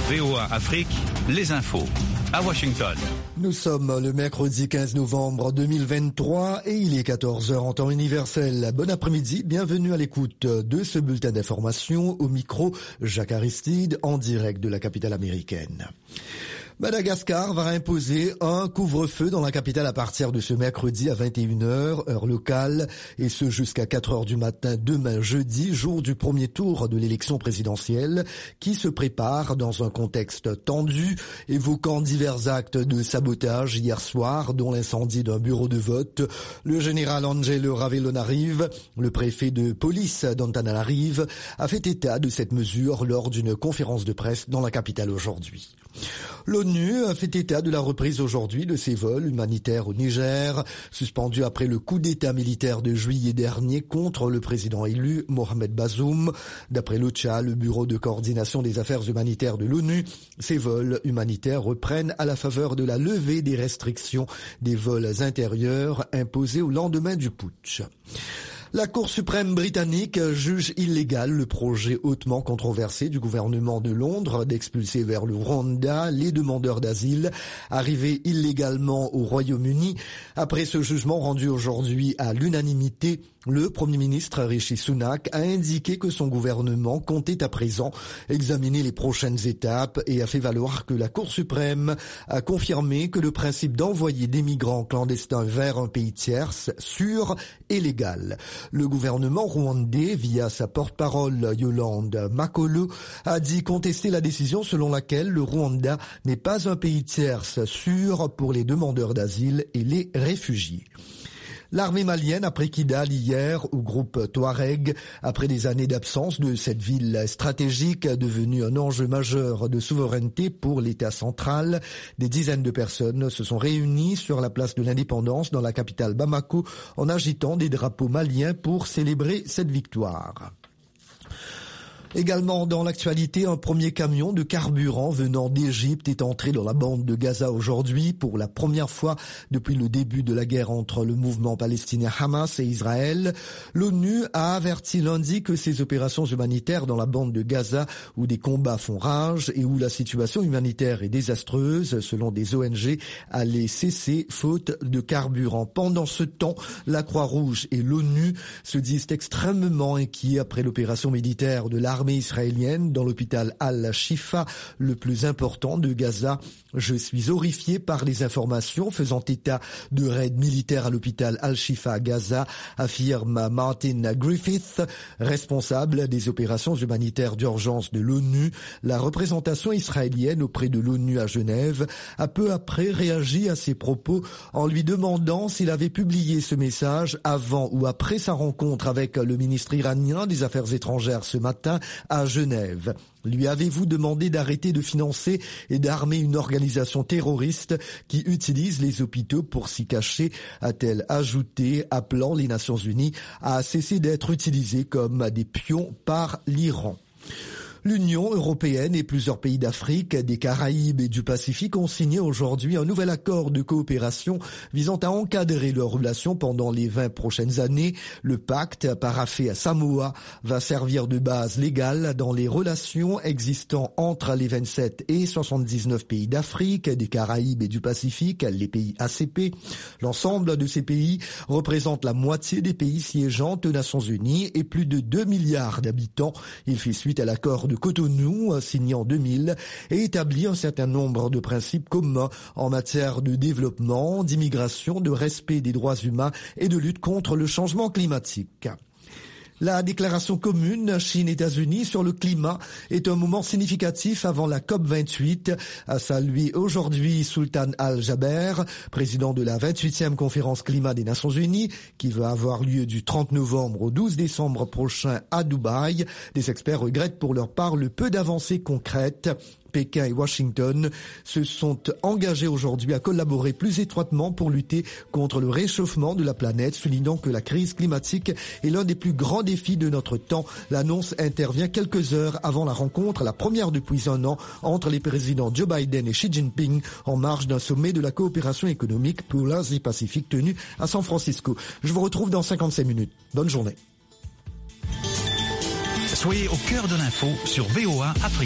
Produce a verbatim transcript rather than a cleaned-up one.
V O A Afrique, les infos. À Washington. Nous sommes le mercredi quinze novembre deux mille vingt-trois et il est quatorze heures en temps universel. Bon après-midi, bienvenue à l'écoute de ce bulletin d'information. Au micro, Jacques Aristide, en direct de la capitale américaine. Madagascar va imposer un couvre-feu dans la capitale à partir de ce mercredi à vingt et une heures, heure locale, et ce jusqu'à quatre heures du matin demain jeudi, jour du premier tour de l'élection présidentielle, qui se prépare dans un contexte tendu, évoquant divers actes de sabotage hier soir, dont l'incendie d'un bureau de vote. Le général Angelo Ravellonarive, le préfet de police d'Antananarive, a fait état de cette mesure lors d'une conférence de presse dans la capitale aujourd'hui. L'ONU a fait état de la reprise aujourd'hui de ses vols humanitaires au Niger, suspendus après le coup d'état militaire de juillet dernier contre le président élu Mohamed Bazoum. D'après l'OCHA, le bureau de coordination des affaires humanitaires de l'ONU, ces vols humanitaires reprennent à la faveur de la levée des restrictions des vols intérieurs imposées au lendemain du putsch. La Cour suprême britannique juge illégal le projet hautement controversé du gouvernement de Londres d'expulser vers le Rwanda les demandeurs d'asile arrivés illégalement au Royaume-Uni. Après ce jugement rendu aujourd'hui à l'unanimité, le Premier ministre Rishi Sunak a indiqué que son gouvernement comptait à présent examiner les prochaines étapes et a fait valoir que la Cour suprême a confirmé que le principe d'envoyer des migrants clandestins vers un pays tierce sûr et légal. Le gouvernement rwandais, via sa porte-parole Yolande Makolo, a dit contester la décision selon laquelle le Rwanda n'est pas un pays tierce sûr pour les demandeurs d'asile et les réfugiés. L'armée malienne a pris Kidal hier au groupe Touareg. Après des années d'absence de cette ville stratégique devenue un enjeu majeur de souveraineté pour l'État central, des dizaines de personnes se sont réunies sur la place de l'Indépendance dans la capitale Bamako en agitant des drapeaux maliens pour célébrer cette victoire. Également dans l'actualité, un premier camion de carburant venant d'Égypte est entré dans la bande de Gaza aujourd'hui pour la première fois depuis le début de la guerre entre le mouvement palestinien Hamas et Israël. L'ONU a averti lundi que ces opérations humanitaires dans la bande de Gaza, où des combats font rage et où la situation humanitaire est désastreuse, selon des O N G, allaient cesser faute de carburant. Pendant ce temps, la Croix-Rouge et l'ONU se disent extrêmement inquiets après l'opération militaire de l'armée israélienne dans l'hôpital Al-Shifa, le plus important de Gaza. Je suis horrifié par les informations faisant état de raids militaires à l'hôpital Al-Shifa à Gaza, affirme Martin Griffith, responsable des opérations humanitaires d'urgence de l'ONU. La représentation israélienne auprès de l'ONU à Genève a peu après réagi à ses propos en lui demandant s'il avait publié ce message avant ou après sa rencontre avec le ministre iranien des Affaires étrangères ce matin à Genève. Lui avez-vous demandé d'arrêter de financer et d'armer une organisation terroriste qui utilise les hôpitaux pour s'y cacher, a-t-elle ajouté, appelant les Nations Unies à cesser d'être utilisés comme des pions par l'Iran. L'Union européenne et plusieurs pays d'Afrique, des Caraïbes et du Pacifique ont signé aujourd'hui un nouvel accord de coopération visant à encadrer leurs relations pendant les vingt prochaines années. Le pacte, paraphé à Samoa, va servir de base légale dans les relations existant entre les vingt-sept et soixante-dix-neuf pays d'Afrique, des Caraïbes et du Pacifique, les pays A C P. L'ensemble de ces pays représente la moitié des pays siégeant aux Nations Unies et plus de deux milliards d'habitants. Il fait suite à l'accord de Cotonou, signé en deux mille, et établit un certain nombre de principes communs en matière de développement, d'immigration, de respect des droits humains et de lutte contre le changement climatique. La déclaration commune Chine-États-Unis sur le climat est un moment significatif avant la COP vingt-huit, a salué aujourd'hui Sultan Al-Jaber, président de la vingt-huitième conférence climat des Nations Unies, qui va avoir lieu du trente novembre au douze décembre prochain à Dubaï. Des experts regrettent pour leur part le peu d'avancées concrètes. Pékin et Washington se sont engagés aujourd'hui à collaborer plus étroitement pour lutter contre le réchauffement de la planète, soulignant que la crise climatique est l'un des plus grands défis de notre temps. L'annonce intervient quelques heures avant la rencontre, la première depuis un an, entre les présidents Joe Biden et Xi Jinping, en marge d'un sommet de la coopération économique pour l'Asie-Pacifique tenu à San Francisco. Je vous retrouve dans cinquante-cinq minutes. Bonne journée. Soyez au cœur de l'info sur V O A Afrique.